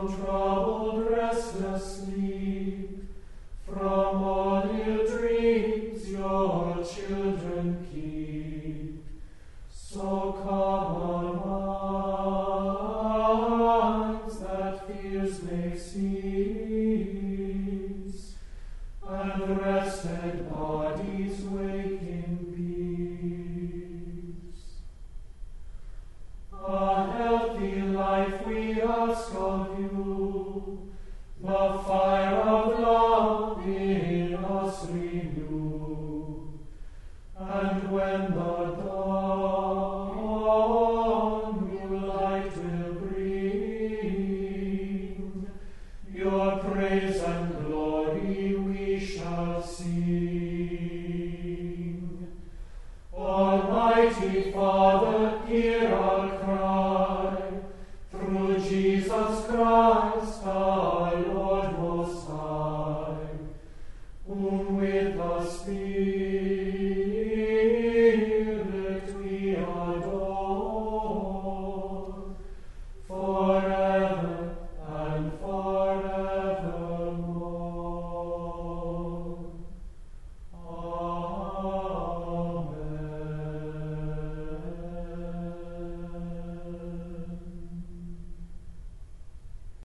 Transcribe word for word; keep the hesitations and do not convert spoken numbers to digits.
from troubled, restless sleep, from all ill dreams your children keep. So calm our minds that fears may cease, and rested bodies wake in peace. A healthy life we ask of you, the fire of love in us renew, and when the dawn new light will bring, your praise and glory we shall sing. Almighty Father, hear our cry, through Jesus Christ,